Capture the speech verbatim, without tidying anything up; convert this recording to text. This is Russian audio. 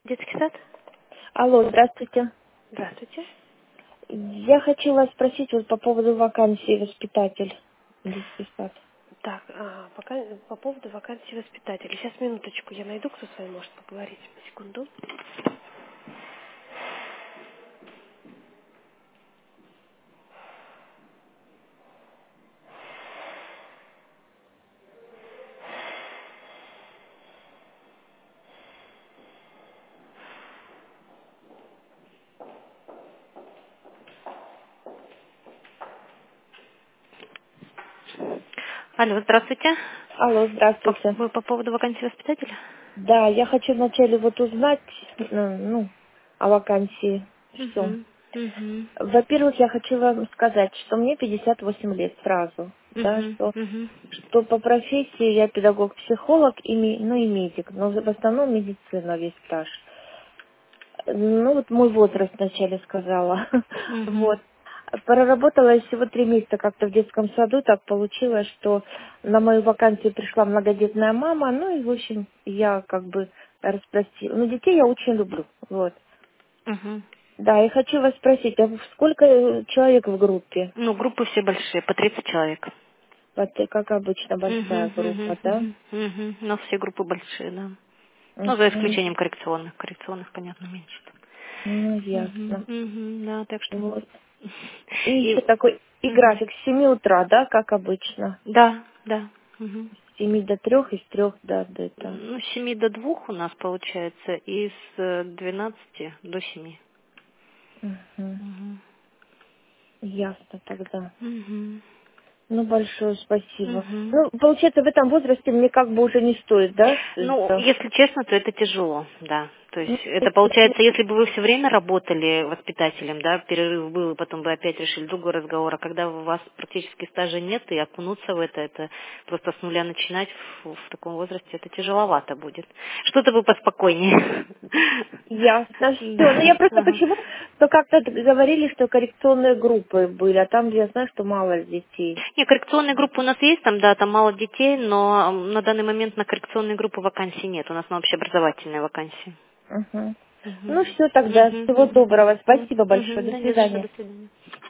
Детский сад? Алло, здравствуйте. Здравствуйте. Я хочу вас спросить вот по поводу вакансии воспитатель детский сад. Так, а, пока по поводу вакансии воспитателя. Сейчас минуточку, я найду, кто с вами может поговорить. Секунду. Алло, здравствуйте. Алло, По- здравствуйте. Вы по поводу вакансии воспитателя? Да, я хочу вначале вот узнать, э, ну, о вакансии, что. Угу. Угу. Во-первых, я хочу вам сказать, что мне пятьдесят восемь лет сразу, да, Угу. что, Угу. что по профессии я педагог-психолог, и, ми- ну и медик, но в основном медицина весь стаж. Ну, вот мой возраст вначале сказала. Угу. Вот. Проработала я всего три месяца как-то в детском саду. Так получилось, что на мою вакансию пришла многодетная мама. Ну и, в общем, я как бы распростила. Ну, детей я очень люблю. Вот. Угу. Да, и хочу вас спросить, а сколько э, человек в группе? Ну, группы все большие, по тридцать человек. Вот, э, как обычно, Угу. большая группа, Угу. да? Угу. Угу. У нас все группы большие, да. Ну, за Мгм. исключением коррекционных. Коррекционных, понятно, меньше. Ну, Угу. ясно. Угу. Да, так что... Вот. И еще И... такой, и Угу. график с семи утра, да, как обычно? Да, да. Угу. С семи до трех и с трех до, до этого. Ну, с семи до двух у нас получается, и с э, двенадцати до семи. Мгм. Мгм. Ясно тогда. Мгм. Ну, большое спасибо. Мгм. Ну, получается, в этом возрасте мне как бы уже не стоит, да? с- Ну, это? если честно, то это тяжело, да. То есть Ну, это получается, если бы вы все время работали воспитателем, да, перерыв был, и потом бы опять решили другой разговор, а когда у вас практически стажа нет, и окунуться в это, это просто с нуля начинать в, в таком возрасте, это тяжеловато будет. Что-то бы поспокойнее. ясно, все. Ну, я Да. просто Ага. почему? Что как-то говорили, что коррекционные группы были, а там я знаю, что мало детей. Не, коррекционные группы у нас есть, там, да, там мало детей, но м, на данный момент на коррекционные группы вакансий нет. У нас на общеобразовательные вакансии. Мгм. Мгм. Ну, все тогда. Мгм, Всего мгм. доброго. М, Спасибо большое. мгм. До Да не за что, свидания. до свидания.